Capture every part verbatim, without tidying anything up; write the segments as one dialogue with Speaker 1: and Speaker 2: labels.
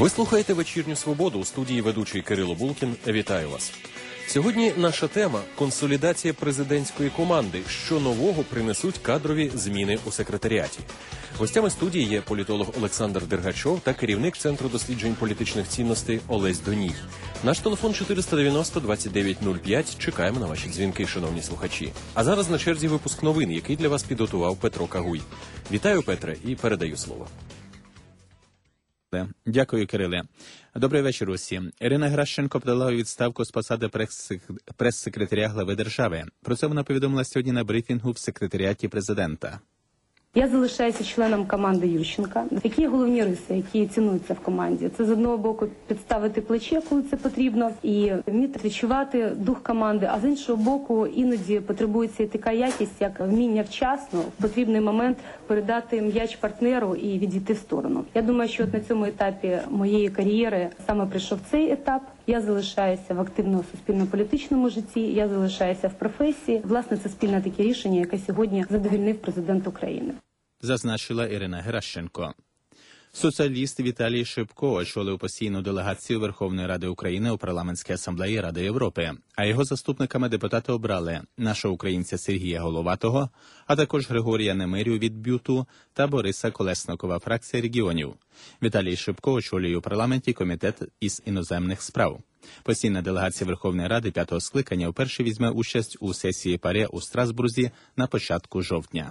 Speaker 1: Ви слухаєте «Вечірню свободу», у студії ведучий Кирило Булкін. Вітаю вас. Сьогодні наша тема – консолідація президентської команди. Що нового принесуть кадрові зміни у секретаріаті? Гостями студії є політолог Олександр Дергачов та керівник Центру досліджень політичних цінностей Олесь Доній. Наш телефон чотириста дев'яносто двадцять дев'ять нуль п'ять. Чекаємо на ваші дзвінки, шановні слухачі. А зараз на черзі випуск новин, який для вас підготував Петро Кагуй. Вітаю, Петре, і передаю слово.
Speaker 2: Дякую, Кириле. Добрий вечір усім. Ірина Геращенко подала у відставку з посади прес-секретаря глави держави. Про це вона повідомила сьогодні на брифінгу в секретаріаті президента.
Speaker 3: Я залишаюся членом команди Ющенка. Які головні риси, які цінуються в команді? Це, з одного боку, підставити плече, коли це потрібно, і вміти відчувати дух команди, а з іншого боку, іноді потребується і така якість, як вміння вчасно, в потрібний момент передати м'яч партнеру і відійти в сторону. Я думаю, що от на цьому етапі моєї кар'єри саме прийшов цей етап. Я залишаюся в активному суспільно-політичному житті, я залишаюся в професії. Власне, це спільне таке рішення, яке сьогодні задовольнив президент України.
Speaker 2: Зазначила Ірина Геращенко. Соціаліст Віталій Шипко очолив постійну делегацію Верховної Ради України у Парламентській асамблеї Ради Європи, а його заступниками депутати обрали нашого українця Сергія Головатого, а також Григорія Немирю від БЮТу та Бориса Колеснокова, фракція регіонів. Віталій Шипко очолює у парламенті комітет із іноземних справ. Постійна делегація Верховної Ради п'ятого скликання вперше візьме участь у сесії ПАРЄ у Страсбурзі на початку жовтня.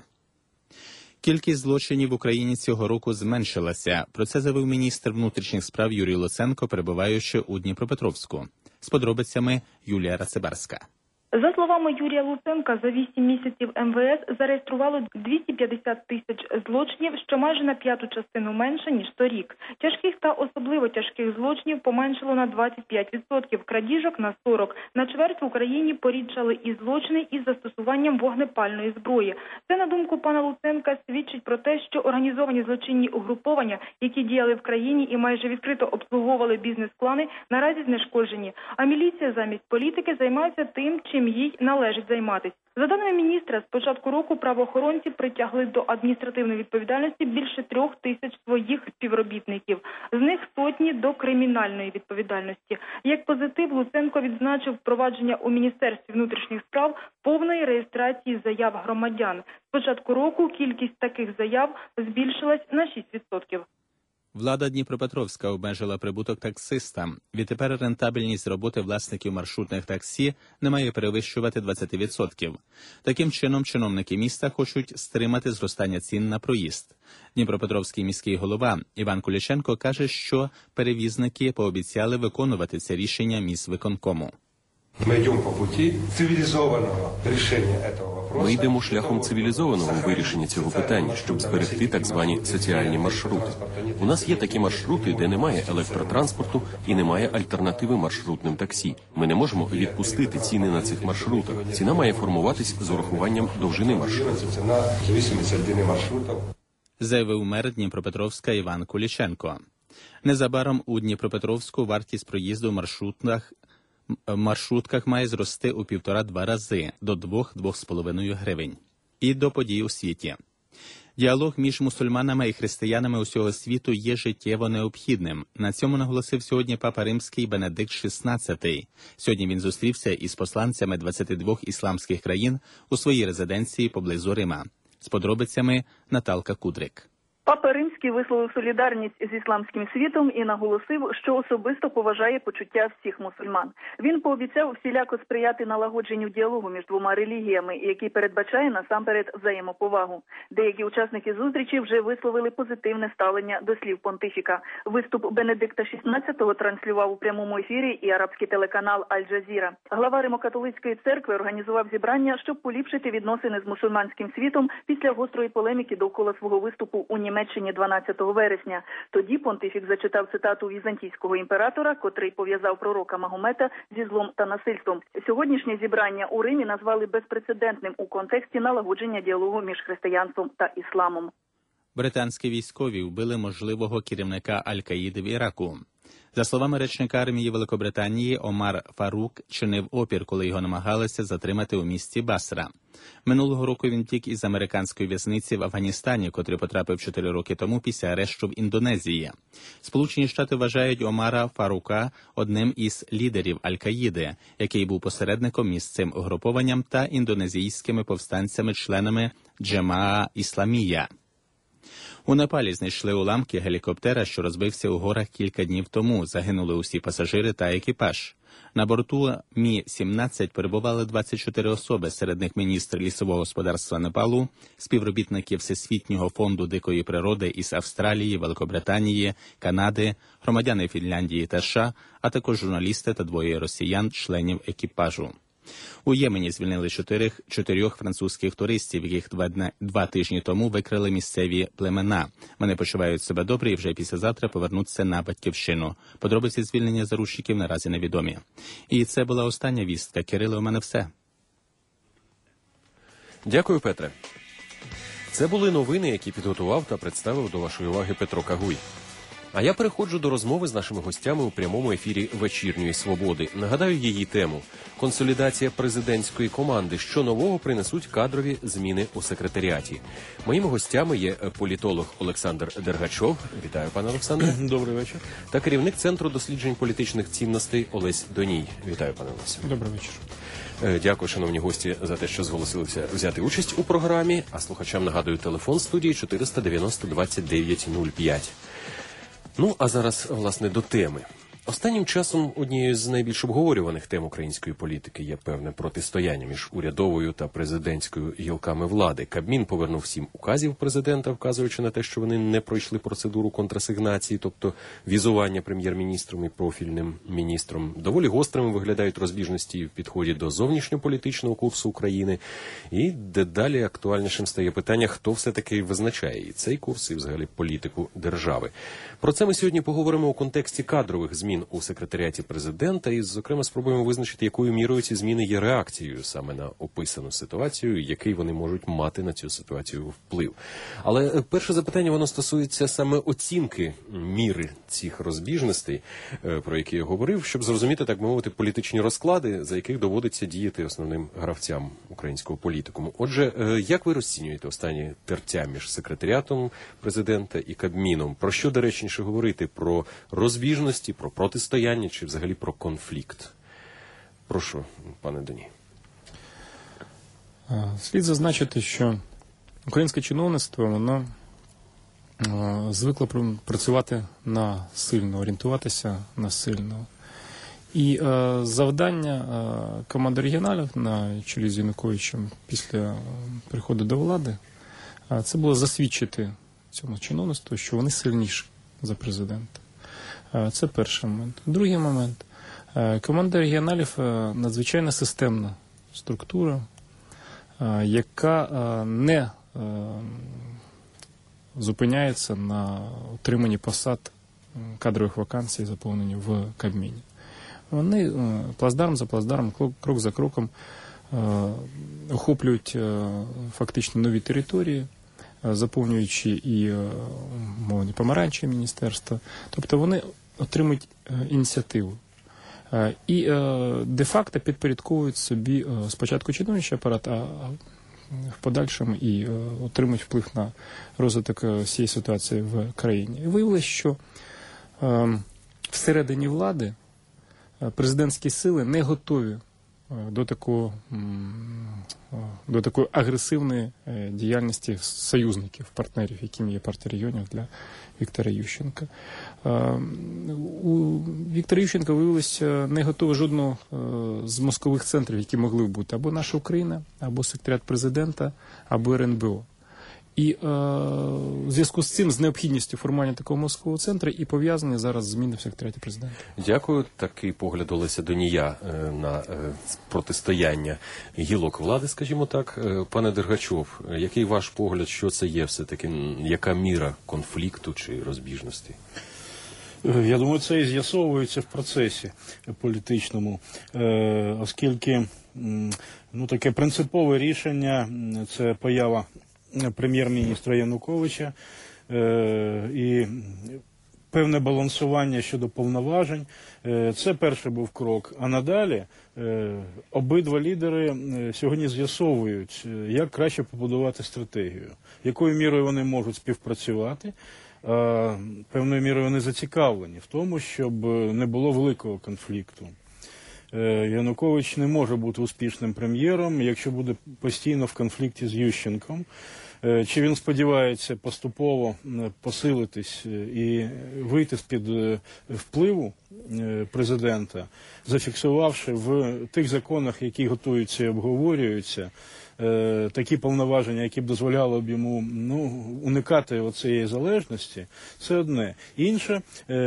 Speaker 2: Кількість злочинів в Україні цього року зменшилася. Про це заявив міністр внутрішніх справ Юрій Луценко, перебуваючи у Дніпропетровську. З подробицями Юлія Рацибарська.
Speaker 4: За словами Юрія Луценка, за вісім місяців ем ве ес зареєструвало двісті п'ятдесят тисяч злочинів, що майже на п'яту частину менше, ніж торік. Тяжких та особливо тяжких злочинів поменшило на двадцять п'ять відсотків, крадіжок на сорок відсотків. На чверть в Україні порідшали і злочини із застосуванням вогнепальної зброї. Це, на думку пана Луценка, свідчить про те, що організовані злочинні угруповання, які діяли в країні і майже відкрито обслуговували бізнес-клани, наразі знешкоджені. А міліція замість політики займається тим, чим їй належить займатися. За даними міністра, з початку року правоохоронці притягли до адміністративної відповідальності більше трьох тисяч своїх співробітників. З них сотні до кримінальної відповідальності. Як позитив, Луценко відзначив впровадження у Міністерстві внутрішніх справ повної реєстрації заяв громадян. З початку року кількість таких заяв збільшилась на шість відсотків.
Speaker 2: Влада Дніпропетровська обмежила прибуток таксистам. Відтепер рентабельність роботи власників маршрутних таксі не має перевищувати двадцять відсотків. Таким чином, чиновники міста хочуть стримати зростання цін на проїзд. Дніпропетровський міський голова Іван Куліченко каже, що перевізники пообіцяли виконувати це рішення міськвиконкому.
Speaker 5: Ми йдемо по путі цивілізованого рішення цього питання.
Speaker 1: Ми йдемо шляхом цивілізованого вирішення цього питання, щоб зберегти так звані соціальні маршрути. У нас є такі маршрути, де немає електротранспорту і немає альтернативи маршрутним таксі. Ми не можемо відпустити ціни на цих маршрутах. Ціна має формуватись з урахуванням довжини маршруту.
Speaker 5: Ціна в залежності від длини маршрутів.
Speaker 2: Заявив мер Дніпропетровська Іван Куліченко. Незабаром у Дніпропетровську вартість проїзду в маршрутах В маршрутках має зрости у півтора-два рази до двох-двох з половиною гривень. І до подій у світі. Діалог між мусульманами і християнами усього світу є життєво необхідним. На цьому наголосив сьогодні папа Римський Бенедикт шістнадцятий. Сьогодні він зустрівся із посланцями двадцяти двох ісламських країн у своїй резиденції поблизу Рима. З подробицями Наталка Кудрик.
Speaker 6: Папа Римський висловив солідарність з ісламським світом і наголосив, що особисто поважає почуття всіх мусульман. Він пообіцяв всіляко сприяти налагодженню діалогу між двома релігіями, який передбачає насамперед взаємоповагу. Деякі учасники зустрічі вже висловили позитивне ставлення до слів понтифіка. Виступ Бенедикта шістнадцятого транслював у прямому ефірі і арабський телеканал Аль-Джазіра. Глава Римо-католицької церкви організував зібрання, щоб поліпшити відносини з мусульманським світом після гострої полеміки довкола свого виступу у Німеччині дванадцятого вересня. Тоді понтифік зачитав цитату візантійського імператора, котрий пов'язав пророка Магомета зі злом та насильством. Сьогоднішнє зібрання у Римі назвали безпрецедентним у контексті налагодження діалогу між християнством та ісламом.
Speaker 2: Британські військові вбили можливого керівника Аль-Каїди в Іраку. За словами речника армії Великобританії, Омар Фарук чинив опір, коли його намагалися затримати у місті Басра. Минулого року він втік із американської в'язниці в Афганістані, котрий потрапив чотири роки тому після арешту в Індонезії. Сполучені Штати вважають Омара Фарука одним із лідерів Аль-Каїди, який був посередником між цим угрупованням та індонезійськими повстанцями-членами Джамаа Ісламія. У Непалі знайшли уламки гелікоптера, що розбився у горах кілька днів тому. Загинули усі пасажири та екіпаж. На борту Мі сімнадцять перебували двадцять чотири особи, серед них міністр лісового господарства Непалу, співробітники Всесвітнього фонду дикої природи із Австралії, Великобританії, Канади, громадяни Фінляндії та США, а також журналісти та двоє росіян, членів екіпажу. У Ємені звільнили чотирьох, чотирьох французьких туристів, яких два, дня, два тижні тому викрили місцеві племена. Вони почувають себе добре і вже післязавтра повернуться на батьківщину. Подробиці звільнення заручників наразі невідомі. І це була остання вістка. Кирило, у мене все.
Speaker 1: Дякую, Петре. Це були новини, які підготував та представив до вашої уваги Петро Кагуй. А я переходжу до розмови з нашими гостями у прямому ефірі «Вечірньої свободи». Нагадаю її тему – консолідація президентської команди. Що нового принесуть кадрові зміни у секретаріаті. Моїми гостями є політолог Олександр Дергачов. Вітаю, пане Олександре.
Speaker 7: Добрий вечір.
Speaker 1: Та керівник Центру досліджень політичних цінностей Олесь Доній. Вітаю, пане Олесі.
Speaker 7: Добрий вечір.
Speaker 1: Дякую, шановні гості, за те, що зголосилися взяти участь у програмі. А слухачам нагадую телефон студії чотириста дев'яносто двадцять дев'ять нуль п'ять. Ну, а зараз, власне, до теми. Останнім часом однією з найбільш обговорюваних тем української політики є певне протистояння між урядовою та президентською гілками влади. Кабмін повернув сім указів президента, вказуючи на те, що вони не пройшли процедуру контрасигнації, тобто візування прем'єр-міністром і профільним міністром. Доволі гострими виглядають розбіжності в підході до зовнішньополітичного курсу України. І дедалі актуальнішим стає питання, хто все-таки визначає і цей курс, і взагалі політику держави. Про це ми сьогодні поговоримо у контексті кадрових змін у секретаріаті президента і, зокрема, спробуємо визначити, якою мірою ці зміни є реакцією саме на описану ситуацію, який вони можуть мати на цю ситуацію вплив. Але перше запитання, воно стосується саме оцінки міри цих розбіжностей, про які я говорив, щоб зрозуміти, так мовити, політичні розклади, за яких доводиться діяти основним гравцям українського політикуму. Отже, як ви розцінюєте останні тертя між секретаріатом президента і Кабміном? Про що доречніше говорити? Про розбіжності, про протистояння чи взагалі про конфлікт? Прошу, пане Доні.
Speaker 7: Слід зазначити, що українське чиновництво, воно звикло працювати на сильно, орієнтуватися на сильно. І е, завдання е, команди регіоналів на чолі з Януковичем після приходу до влади, е, це було засвідчити цьому чиновництву, що вони сильніші за президента. Е, це перший момент. Другий момент. Е, команда регіоналів е, надзвичайно системна структура, е, яка е, не е, зупиняється на утриманні посад кадрових вакансій, заповнені в Кабміні. Вони плацдарм за плацдармом, крок за кроком охоплюють фактично нові території, заповнюючи і мовні помаранчеві міністерства. Тобто вони отримують ініціативу. І де-факто підпорядковують собі спочатку чиновничий апарат, а в подальшому і отримують вплив на розвиток всієї ситуації в країні. І виявилось, що всередині влади президентські сили не готові до такого, до такої агресивної діяльності союзників, партнерів, якими є партія регіонів для Віктора Ющенка. У Віктора Ющенка виявилося не готовий жодного з мозкових центрів, які могли б бути або наша Україна, або секретаріат президента, або ер ен бе о. І е, в зв'язку з цим, з необхідністю формування такого мозкового центру і пов'язані зараз зміни в секретаріаті президента.
Speaker 1: Дякую. Такий погляд Олеся Донія е, на е, протистояння гілок влади, скажімо так. Е, пане Дергачов, який ваш погляд, що це є все-таки, яка міра конфлікту чи розбіжності?
Speaker 8: Я думаю, це і з'ясовується в процесі політичному, е, оскільки ну, таке принципове рішення – це поява прем'єр-міністра Януковича, е, і певне балансування щодо повноважень. Це перший був крок. А надалі обидва лідери сьогодні з'ясовують, як краще побудувати стратегію, якою мірою вони можуть співпрацювати. Певною мірою вони зацікавлені в тому, щоб не було великого конфлікту. Янукович не може бути успішним прем'єром, якщо буде постійно в конфлікті з Ющенком. Чи він сподівається поступово посилитись і вийти з-під впливу президента, зафіксувавши в тих законах, які готуються і обговорюються, такі повноваження, які б дозволяли б йому ну, уникати оцієї залежності, це одне. Інше,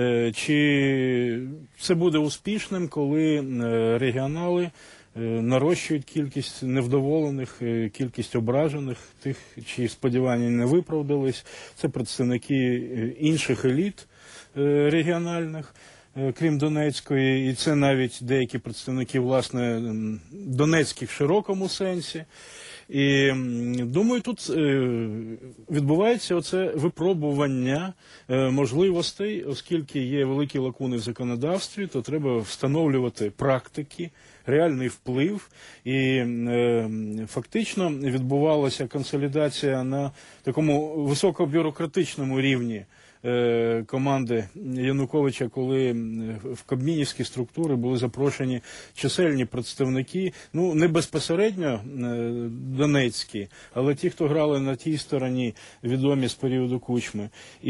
Speaker 8: чи це буде успішним, коли регіонали нарощують кількість невдоволених, кількість ображених, тих, чиї сподівання не виправдались. Це представники інших еліт регіональних, крім Донецької, і це навіть деякі представники, власне, донецьких в широкому сенсі. І, думаю, тут відбувається оце випробування можливостей, оскільки є великі лакуни в законодавстві, то треба встановлювати практики, реальний вплив, і е, фактично відбувалася консолідація на такому високобюрократичному рівні е, команди Януковича, коли в кабмінівські структури були запрошені чисельні представники, ну не безпосередньо е, донецькі, але ті, хто грали на тій стороні, відомі з періоду Кучми. І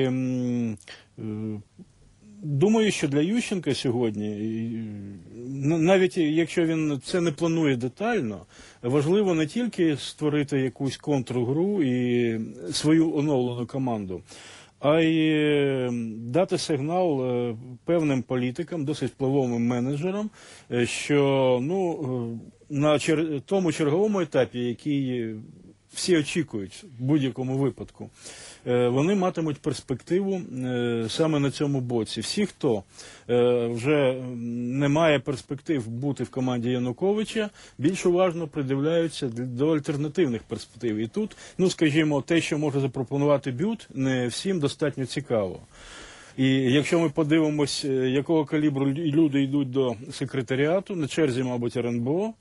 Speaker 8: е, думаю, що для Ющенка сьогодні, навіть якщо він це не планує детально, важливо не тільки створити якусь контргру і свою оновлену команду, а й дати сигнал певним політикам, досить впливовим менеджерам, що ну, на чер... тому черговому етапі, який всі очікують в будь-якому випадку, вони матимуть перспективу саме на цьому боці. Всі, хто вже не має перспектив бути в команді Януковича, більш уважно придивляються до альтернативних перспектив. І тут, ну скажімо, те, що може запропонувати БЮТ, не всім достатньо цікаво. І якщо ми подивимось, якого калібру люди йдуть до секретаріату, на черзі, мабуть, ер ен бе о,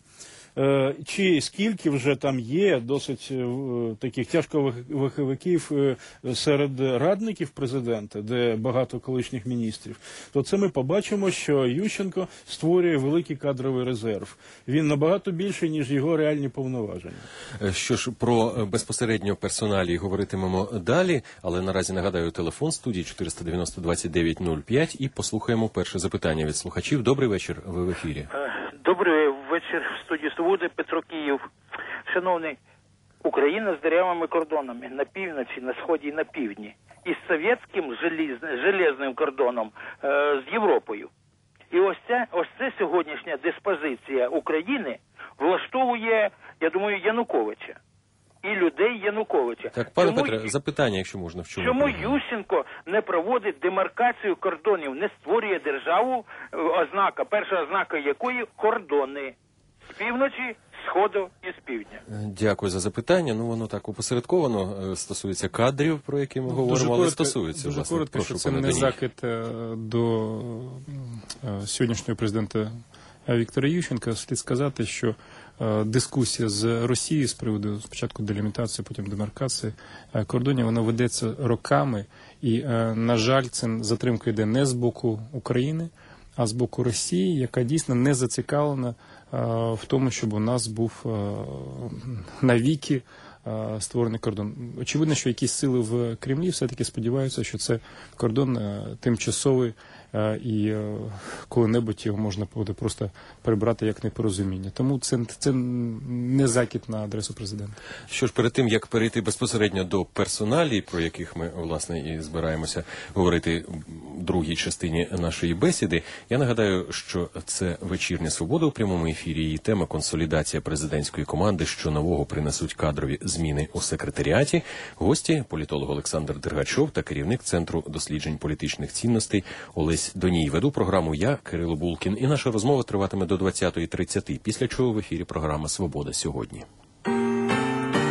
Speaker 8: чи скільки вже там є досить таких тяжковиховиків серед радників президента, де багато колишніх міністрів, то це ми побачимо, що Ющенко створює великий кадровий резерв. Він набагато більший, ніж його реальні повноваження.
Speaker 1: Що ж, про безпосередньо персоналі говоритимемо далі, але наразі нагадаю телефон студії чотириста дев'яносто двадцять дев'ять нуль п'ять і послухаємо перше запитання від слухачів. Добрий вечір, ви в ефірі.
Speaker 9: Добрий вечір, в студії Свободи, Петро Київ. Шановний, Україна з деревами кордонами на півночі, на сході і на півдні. І з совєтським желіз, железним кордоном е, з Європою. І ось це, ось це сьогоднішня диспозиція України влаштовує, я думаю, Януковича. І людей Януковича.
Speaker 1: Так, пане
Speaker 9: чому,
Speaker 1: Петре, запитання, якщо можна, в чому?
Speaker 9: Чому Ющенко не проводить демаркацію кордонів, не створює державу, ознака, перша ознака якої – кордони з півночі, сходу і з півдня?
Speaker 1: Дякую за запитання. Ну, воно так опосередковано стосується кадрів, про які ми ну, говоримо, але коротко, стосується,
Speaker 7: дуже
Speaker 1: власне.
Speaker 7: Коротко, що це не закид до сьогоднішнього президента Віктора Ющенка. Слід сказати, що дискусія з Росією з приводу спочатку делімітації, потім демаркації кордонів, вона ведеться роками. І, на жаль, це затримка йде не з боку України, а з боку Росії, яка дійсно не зацікавлена в тому, щоб у нас був навіки створений кордон. Очевидно, що якісь сили в Кремлі все-таки сподіваються, що це кордон тимчасовий, і коли-небудь його можна буде просто прибрати як непорозуміння. Тому це, це не закид на адресу президента.
Speaker 1: Що ж, перед тим, як перейти безпосередньо до персоналій, про яких ми, власне, і збираємося говорити в другій частині нашої бесіди, я нагадаю, що це «Вечірня Свобода» у прямому ефірі, і тема «Консолідація президентської команди, що нового принесуть кадрові зміни у секретаріаті». Гості – політолог Олександр Дергачов та керівник Центру досліджень політичних цінностей Олесь Доній. Веду програму я, Кирило Булкін, і наша розмова триватиме до двадцятої тридцять, після чого в ефірі програма «Свобода сьогодні».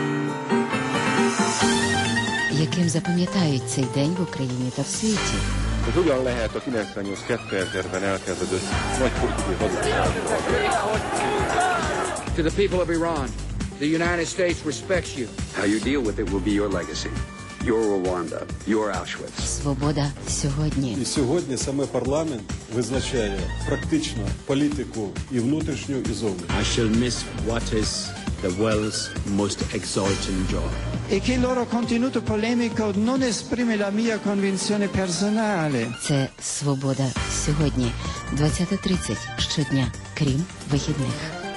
Speaker 10: Яким запам'ятають цей день в Україні та в світі? hogy hogyan lehet a kilencvennyolc kétezer-ben elkezdődött nagy pozitív gazdasági.
Speaker 11: To the people of Iran, the United States respects you.
Speaker 12: How you deal with it will be your legacy. Your Rwanda, your Auschwitz.
Speaker 13: Свобода сьогодні.
Speaker 14: І сьогодні саме парламент визначає практично політику і внутрішню, і зовнішню.
Speaker 15: I shall miss what is the world's most exalting joy.
Speaker 16: E che il loro contenuto polemico non esprime la mia convinzione personale.
Speaker 13: Це Свобода сьогодні, двадцята тридцять щодня, крім вихідних.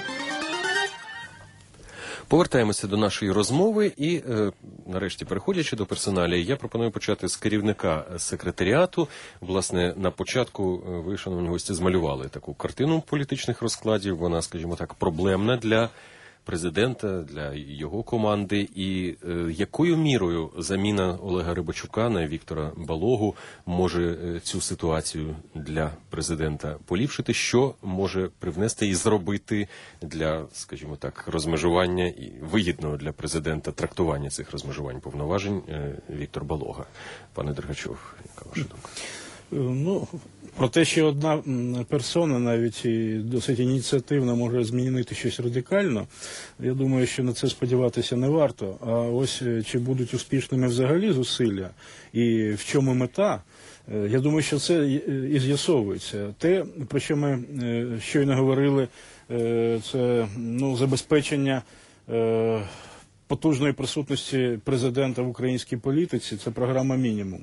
Speaker 1: Повертаємося до нашої розмови і, е, нарешті, переходячи до персоналії, я пропоную почати з керівника секретаріату. Власне, на початку ви, шановні гості, змалювали таку картину політичних розкладів. Вона, скажімо так, проблемна для президента, для його команди. І е, якою мірою заміна Олега Рибачука на Віктора Балогу може е, цю ситуацію для президента поліпшити? Що може привнести і зробити для, скажімо так, розмежування і вигідного для президента трактування цих розмежувань повноважень е, Віктор Балога? Пане Дергачов, яка ваша думка?
Speaker 8: Ну, про те, що одна персона навіть і досить ініціативно може змінити щось радикально, я думаю, що на це сподіватися не варто. А ось чи будуть успішними взагалі зусилля і в чому мета, я думаю, що це і з'ясовується. Те, про що ми щойно говорили, це ну, забезпечення потужної присутності президента в українській політиці, це програма «Мінімум».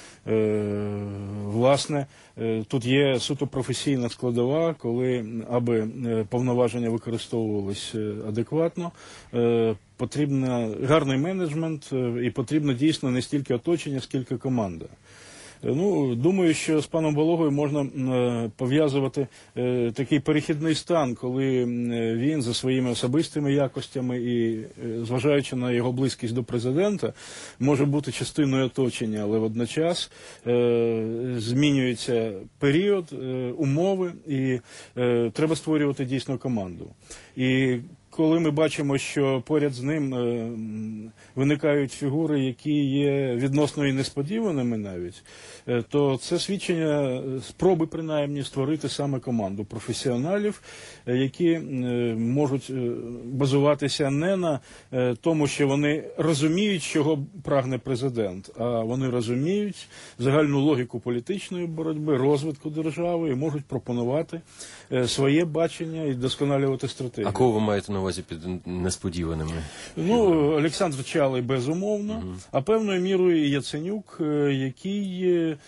Speaker 8: Власне, тут є суто професійна складова, коли, аби повноваження використовувались адекватно, потрібен гарний менеджмент і потрібно дійсно не стільки оточення, скільки команда. Ну, думаю, що з паном Балогою можна е, пов'язувати е, такий перехідний стан, коли він за своїми особистими якостями і е, зважаючи на його близькість до президента, може бути частиною оточення, але водночас е, змінюється період, е, умови і е, треба створювати дійсно команду. І коли ми бачимо, що поряд з ним е, виникають фігури, які є відносно і несподіваними навіть, е, то це свідчення спроби, принаймні, створити саме команду професіоналів, е, які е, можуть е, базуватися не на е, тому, що вони розуміють, чого прагне президент, а вони розуміють загальну логіку політичної боротьби, розвитку держави і можуть пропонувати е, своє бачення і вдосконалювати стратегію.
Speaker 1: А кого ви маєте на увазі під несподіваними?
Speaker 8: Ну, Олександр Чалий, безумовно, угу. А певною мірою і Яценюк, який е,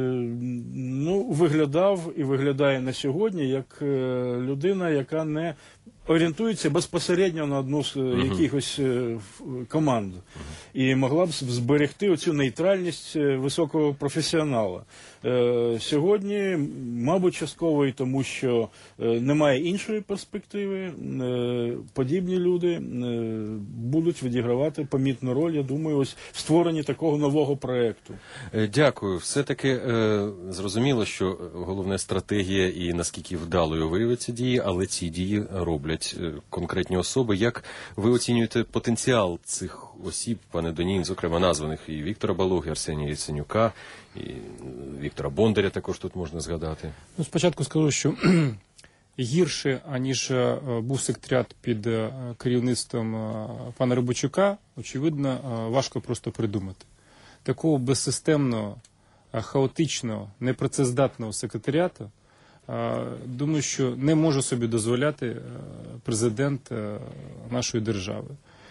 Speaker 8: ну, виглядав і виглядає на сьогодні як е, людина, яка не орієнтується безпосередньо на одну з uh-huh. якихось е, команд. Uh-huh. І могла б зберегти оцю нейтральність високого професіонала. Е, сьогодні, мабуть, частково і тому, що е, немає іншої перспективи, е, подібні люди е, будуть відігравати помітну роль, я думаю, ось в створенні такого нового проєкту.
Speaker 1: Дякую. Все-таки е, зрозуміло, що головна стратегія і наскільки вдалою виявиться дії, але ці дії роблять конкретні особи. Як ви оцінюєте потенціал цих осіб, пане Донін, зокрема названих і Віктора Балоги, і Арсенія Яценюка, і Віктора Бондаря також тут можна згадати?
Speaker 7: Ну, спочатку скажу, що гірше, аніж був секретаріат під керівництвом пана Рибачука, очевидно, важко просто придумати. Такого безсистемного, хаотичного, непрацездатного секретаріату, думаю, що не може собі дозволяти президент нашої держави.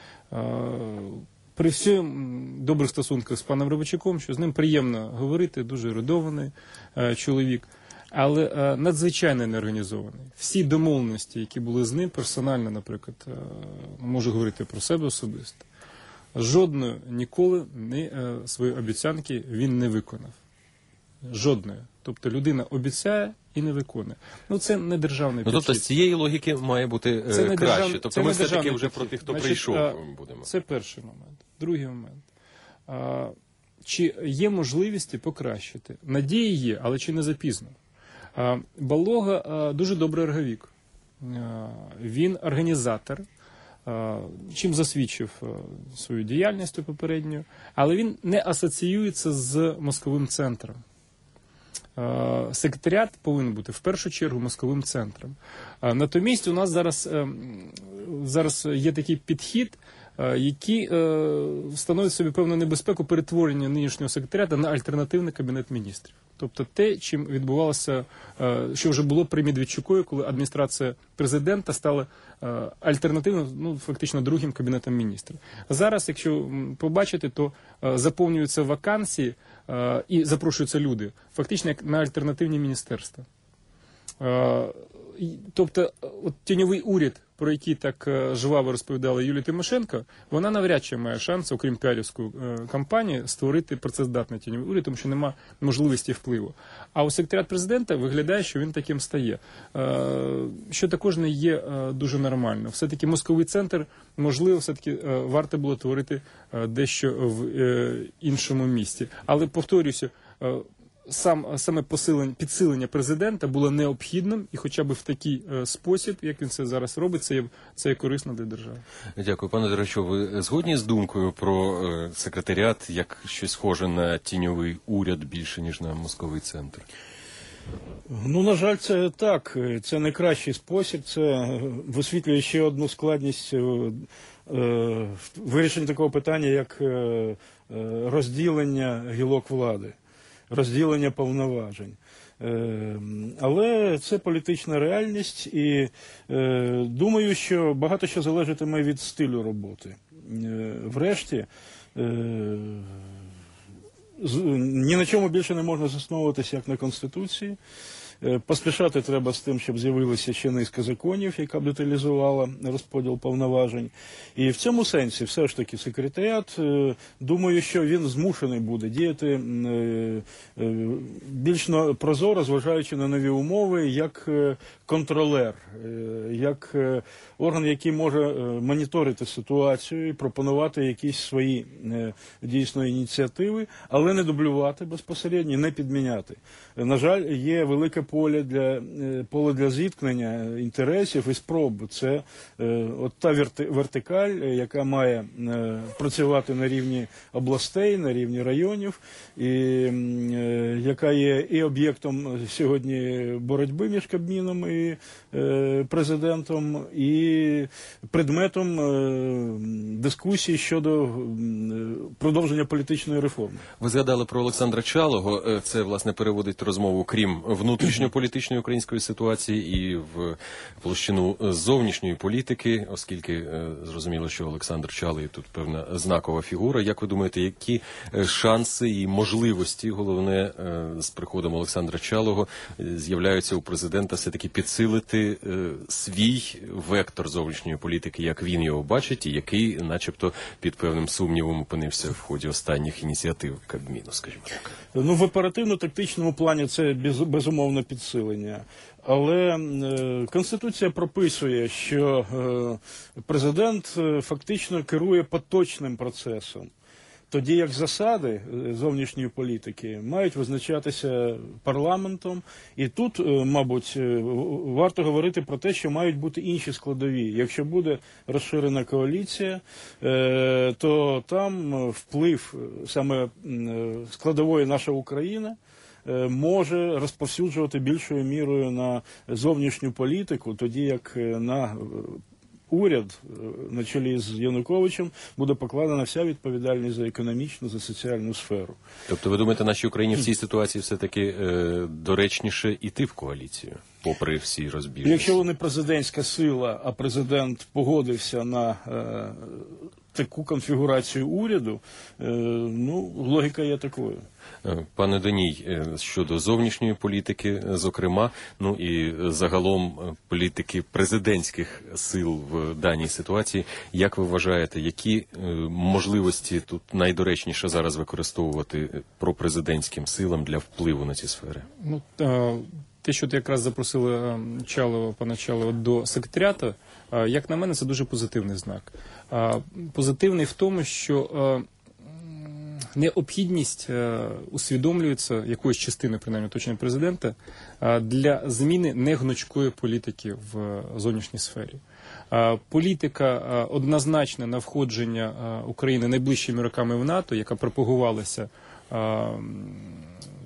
Speaker 7: При всіх добрих стосунках з паном Рибачуком, що з ним приємно говорити, дуже ерудований чоловік, але надзвичайно неорганізований. Всі домовленості, які були з ним, персонально, наприклад, можу говорити про себе особисто, жодної ніколи не, свої обіцянки він не виконав. Жодної. Тобто людина обіцяє і не виконує. Ну це не державний підхід.
Speaker 1: Ну, тобто з цієї логіки має бути
Speaker 7: це
Speaker 1: е, краще.
Speaker 7: Держав...
Speaker 1: Тобто
Speaker 7: це
Speaker 1: ми все-таки вже
Speaker 7: підхід.
Speaker 1: про тих, хто
Speaker 7: Значить,
Speaker 1: прийшов,
Speaker 7: а,
Speaker 1: будемо.
Speaker 7: Це перший момент. Другий момент. А, чи є можливості покращити? Надії є, але чи не запізно? А, Балога а, дуже добрий орговік. А, він організатор, а, чим засвідчив а, свою діяльність попередньою, але він не асоціюється з мозковим центром. секретаріат повинен бути в першу чергу мозковим центром. Натомість у нас зараз, зараз є такий підхід, який становить собі певну небезпеку перетворення нинішнього секретаріату на альтернативний кабінет міністрів. Тобто те, чим відбувалося, що вже було при Медведчукові, коли адміністрація президента стала альтернативним, ну, фактично другим кабінетом міністрів. Зараз, якщо побачите, то заповнюються вакансії і запрошуються люди, фактично як на альтернативні міністерства. Тобто, от тіньовий уряд, про який так жваво розповідала Юлія Тимошенко, вона навряд чи має шанс, окрім піарівської кампанії, створити працездатний тіньовий уряд, тому що немає можливості впливу. А у секретаріат президента виглядає, що він таким стає. Що також не є дуже нормально. Все-таки мозковий центр, можливо, все-таки варто було творити дещо в іншому місці. Але, повторюся, Сам, саме посилення, підсилення президента було необхідним, і хоча б в такий е, спосіб, як він це зараз робить, це є, це є корисно для держави.
Speaker 1: Дякую. Пане Дерачов, ви згодні з думкою про е, секретаріат як щось схоже на тіньовий уряд більше, ніж на мозковий центр?
Speaker 8: Ну, на жаль, це так. Це не кращий спосіб. Це висвітлює ще одну складність е, е, вирішення такого питання, як е, е, розділення гілок влади. Розділення повноважень. Е, але це політична реальність, і е, думаю, що багато що залежатиме від стилю роботи. Е, врешті, е, з, ні на чому більше не можна засновуватися, як на Конституції. Поспішати треба з тим, щоб з'явилася ще низка законів, яка б деталізувала розподіл повноважень. І в цьому сенсі все ж таки секретаріат, думаю, що він змушений буде діяти більш прозоро, зважаючи на нові умови, як контролер, як орган, який може моніторити ситуацію і пропонувати якісь свої дійсно ініціативи, але не дублювати безпосередньо, не підміняти. На жаль, є велике поле для, поле для зіткнення інтересів і спроб. Це е, от та верти, вертикаль, яка має е, працювати на рівні областей, на рівні районів, і е, яка є і об'єктом сьогодні боротьби між Кабміном і е, президентом, і предметом е, дискусії щодо е, продовження політичної реформи.
Speaker 1: Ви згадали про Олександра Чалого. Це, власне, переводить розмову, крім внутрішньополітичної української ситуації, і в площину зовнішньої політики, оскільки зрозуміло, що Олександр Чалий тут певна знакова фігура. Як ви думаєте, які шанси і можливості, головне, з приходом Олександра Чалого з'являються у президента все-таки підсилити свій вектор зовнішньої політики, як він його бачить, і який, начебто, під певним сумнівом опинився в ході останніх ініціатив Кабміну, скажімо так?
Speaker 8: Ну, в оперативно-тактичному плані це без, безумовно підсилення. Але е, Конституція прописує, що е, президент е, фактично керує поточним процесом. Тоді як засади зовнішньої політики мають визначатися парламентом. І тут, мабуть, варто говорити про те, що мають бути інші складові. Якщо буде розширена коаліція, то там вплив саме складової наша Україна може розповсюджувати більшою мірою на зовнішню політику, тоді як на уряд на чолі з Януковичем буде покладена вся відповідальність за економічну, за соціальну сферу.
Speaker 1: Тобто ви думаєте, нашій Україні в цій ситуації все-таки е, доречніше йти в коаліцію, попри всі розбіжності?
Speaker 8: Якщо вони президентська сила, а президент погодився на е, таку конфігурацію уряду, е, ну, логіка є такою.
Speaker 1: Пане Доній, щодо зовнішньої політики, зокрема, ну і загалом політики президентських сил в даній ситуації, як ви вважаєте, які можливості тут найдоречніше зараз використовувати пропрезидентським силам для впливу на ці сфери?
Speaker 7: Ну, те, що ти якраз запросили Чалова, пана Чалова до секретаріату, як на мене, це дуже позитивний знак. Позитивний в тому, що необхідність усвідомлюється якоюсь частиною, принаймні, оточення президента, для зміни негнучкої політики в зовнішній сфері. Політика однозначна на входження України найближчими роками в НАТО, яка пропагувалася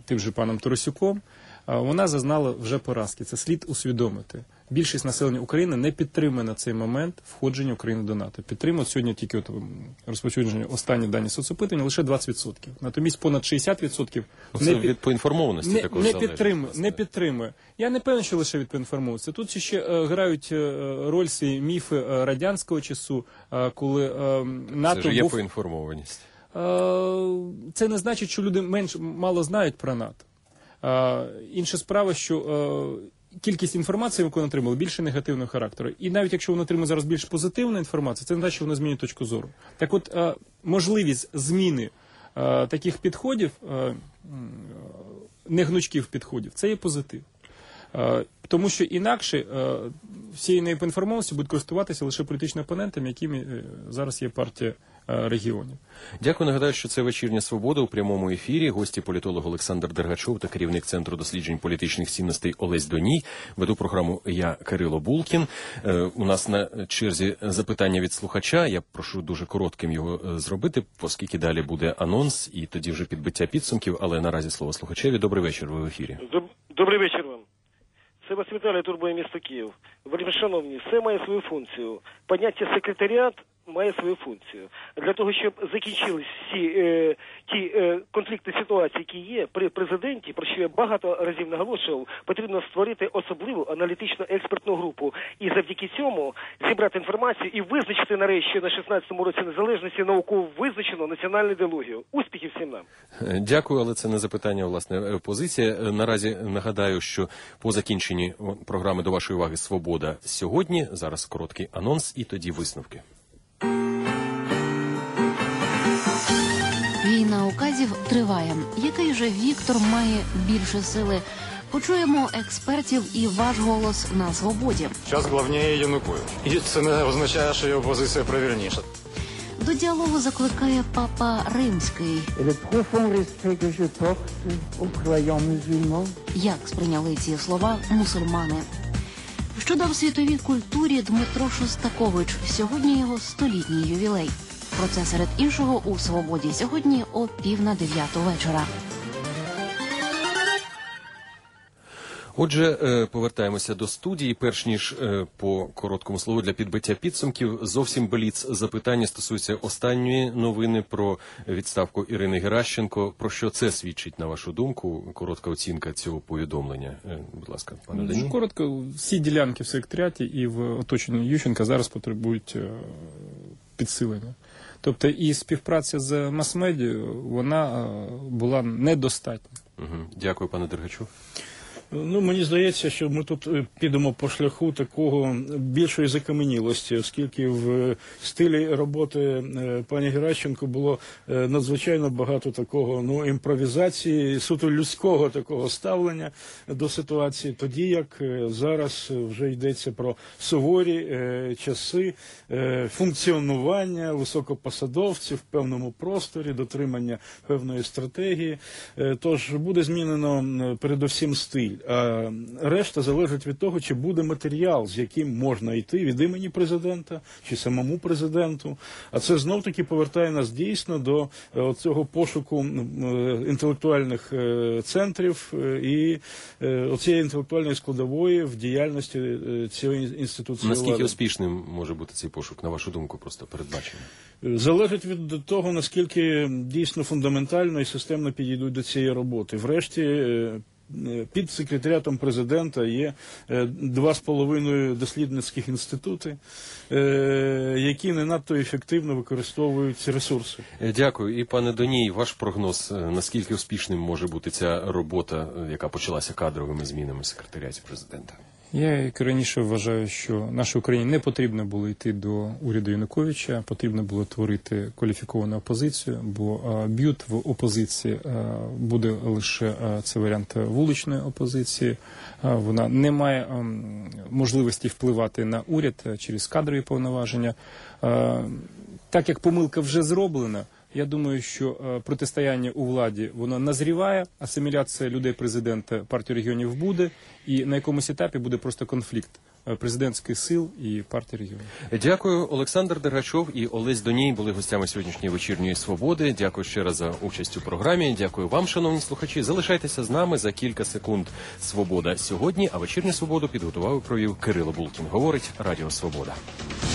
Speaker 7: тим же паном Тарасюком, вона зазнала вже поразки. Це слід усвідомити. Більшість населення України не підтримує на цей момент входження України до НАТО. Підтримують сьогодні тільки от розповсюдження останні дані соцопитування лише двадцять відсотків. Натомість понад шістдесят відсотків
Speaker 1: не, від поінформованості
Speaker 7: не,
Speaker 1: також
Speaker 7: не
Speaker 1: залежить,
Speaker 7: підтримує, не підтримує. Я не певен, що лише від поінформованості. Тут ще е, грають е, роль ці міфи е, радянського часу, е, коли е, НАТО
Speaker 1: Це ж є
Speaker 7: був...
Speaker 1: поінформованість.
Speaker 7: Е, це не значить, що люди менш мало знають про НАТО. Е, інша справа, що е, кількість інформації, яку вони отримали, більше негативного характеру. І навіть якщо вони отримують зараз більш позитивну інформацію, це не значить, що вони змінюють точку зору. Так от, е, можливість зміни е, таких підходів, е, негнучких підходів, це є позитив. Е, тому що інакше е, всією поінформованістю будуть користуватися лише політичні опонентами, якими е, зараз є партія регіонів.
Speaker 1: Дякую. Нагадаю, що це «Вечірня Свобода» у прямому ефірі. Гості політолог Олександр Дергачов та керівник Центру досліджень політичних цінностей Олесь Доній. Веду програму я, Кирило Булкін. Е, у нас на черзі запитання від слухача. Я прошу дуже коротким його зробити, оскільки далі буде анонс і тоді вже підбиття підсумків. Але наразі слово слухачеві. Добрий вечір, ви в ефірі.
Speaker 17: Добрий вечір вам. Це вас Віталій, Турбоє, місто Київ. Шановні, все має свою функцію. Поняття секретаріат має свою функцію. Для того, щоб закінчились всі е, ті е, конфлікти ситуації, які є при президенті, про що я багато разів наголошував, потрібно створити особливу аналітичну експертну групу. І завдяки цьому зібрати інформацію і визначити нарешті на шістнадцятому році незалежності науково визначену національну ідеологію. Успіхів всім нам!
Speaker 1: Дякую, але це не запитання, власне, позиція. Наразі нагадаю, що по закінченні програми «До вашої уваги Свобода» сьогодні, зараз короткий анонс і тоді висновки.
Speaker 13: Війна указів триває. Який же Віктор має більше сили? Почуємо експертів і ваш голос на свободі.
Speaker 18: Час головніше Янукович. І це не означає, що його позиція правильніша.
Speaker 13: До діалогу закликає Папа Римський. Як сприйняли ці слова мусульмани? Що дав світовій культурі Дмитро Шостакович? Сьогодні його столітній ювілей. Про це серед іншого у «Свободі» сьогодні о пів на дев'яту вечора.
Speaker 1: Отже, повертаємося до студії. Перш ніж по короткому слову для підбиття підсумків, зовсім бліц запитання стосується останньої новини про відставку Ірини Геращенко. Про що це свідчить, на вашу думку? Коротка оцінка цього повідомлення. Будь ласка, пане Дані.
Speaker 7: Дуже коротко. Всі ділянки в секретаріаті і в оточенні Ющенка зараз потребують підсилення. Тобто і співпраця з мас-медією, вона була недостатня.
Speaker 1: Угу. Дякую, пане Дергачов.
Speaker 8: Ну, мені здається, що ми тут підемо по шляху такого більшої закам'янілості, оскільки в стилі роботи пані Геращенко було надзвичайно багато такого, ну, імпровізації, суто людського такого ставлення до ситуації, тоді як зараз вже йдеться про суворі е, часи е, функціонування високопосадовців в певному просторі, дотримання певної стратегії. Е, тож буде змінено передусім стиль. А решта залежить від того, чи буде матеріал, з яким можна йти від імені президента, чи самому президенту. А це знов-таки повертає нас дійсно до цього пошуку інтелектуальних центрів і оцієї інтелектуальної складової в діяльності цієї інституції.
Speaker 1: Наскільки
Speaker 8: влади.
Speaker 1: успішним може бути цей пошук, на вашу думку, просто передбачено?
Speaker 8: Залежить від того, наскільки дійсно фундаментально і системно підійдуть до цієї роботи. Врешті, під секретаріатом президента є два з половиною дослідницьких інститути, які не надто ефективно використовують ресурси.
Speaker 1: Дякую. І, пане Доній, ваш прогноз, наскільки успішним може бути ця робота, яка почалася кадровими змінами в секретаріаті президента?
Speaker 7: Я, як і раніше, вважаю, що нашій Україні не потрібно було йти до уряду Януковича, потрібно було творити кваліфіковану опозицію, бо а, б'ют в опозиції а, буде лише а, це варіант вуличної опозиції. А, вона не має а, можливості впливати на уряд а, через кадрові повноваження. А, так як помилка вже зроблена, я думаю, що е, протистояння у владі, воно назріває, асиміляція людей президента партії регіонів буде, і на якомусь етапі буде просто конфлікт е, президентських сил і партії регіонів.
Speaker 1: Дякую. Олександр Дергачов і Олесь Доній були гостями сьогоднішньої вечірньої «Свободи». Дякую ще раз за участь у програмі. Дякую вам, шановні слухачі. Залишайтеся з нами за кілька секунд. «Свобода» сьогодні, а вечірню «Свободу» підготував і провів Кирило Булкін. Говорить Радіо Свобода.